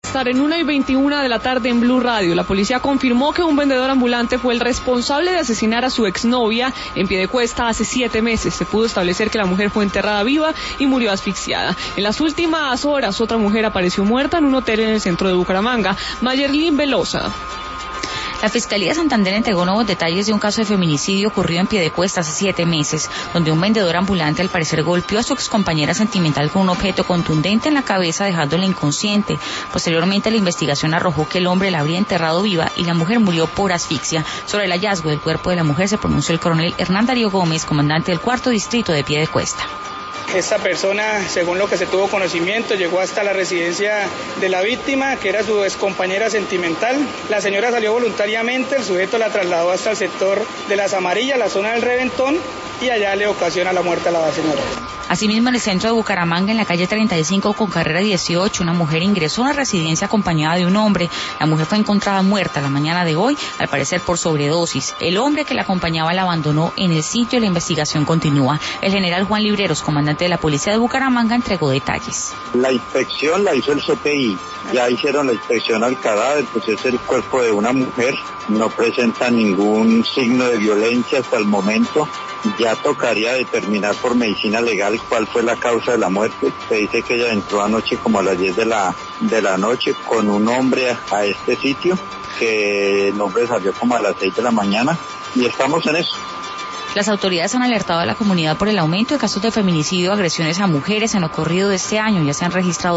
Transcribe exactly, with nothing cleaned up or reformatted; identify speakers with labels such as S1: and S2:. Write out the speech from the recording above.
S1: estar en una y veintiuna de la tarde en Blue Radio. La policía confirmó que un vendedor ambulante fue el responsable de asesinar a su exnovia en Piedecuesta hace siete meses. Se pudo establecer que la mujer fue enterrada viva y murió asfixiada. En las últimas horas, otra mujer apareció muerta en un hotel en el centro de Bucaramanga. Mayerlin Velosa.
S2: La Fiscalía de Santander entregó nuevos detalles de un caso de feminicidio ocurrido en Piedecuesta hace siete meses, donde un vendedor ambulante al parecer golpeó a su excompañera sentimental con un objeto contundente en la cabeza, dejándola inconsciente. Posteriormente, la investigación arrojó que el hombre la habría enterrado viva y la mujer murió por asfixia. Sobre el hallazgo del cuerpo de la mujer se pronunció el coronel Hernán Darío Gómez, comandante del cuarto distrito de Piedecuesta.
S3: Esta persona, según lo que se tuvo conocimiento, llegó hasta la residencia de la víctima, que era su excompañera sentimental. La señora salió voluntariamente, el sujeto la trasladó hasta el sector de Las Amarillas, la zona del Reventón, y allá le ocasiona la muerte a la señora.
S2: Asimismo, en el centro de Bucaramanga, en la calle treinta y cinco con carrera dieciocho, una mujer ingresó a una residencia acompañada de un hombre. La mujer fue encontrada muerta la mañana de hoy, al parecer por sobredosis. El hombre que la acompañaba la abandonó en el sitio y la investigación continúa. El general Juan Libreros, comandante de la policía de Bucaramanga, entregó detalles.
S4: La inspección la hizo el C P I. Ya hicieron la inspección al cadáver, pues es el cuerpo de una mujer. No presenta ningún signo de violencia hasta el momento. Ya tocaría determinar por medicina legal cuál fue la causa de la muerte. Se dice que ella entró anoche como a las diez de la, de la noche con un hombre a este sitio, que el hombre salió como a las seis de la mañana y estamos en eso.
S2: Las autoridades han alertado a la comunidad por el aumento de casos de feminicidio o agresiones a mujeres en lo corrido de este año. Ya se han registrado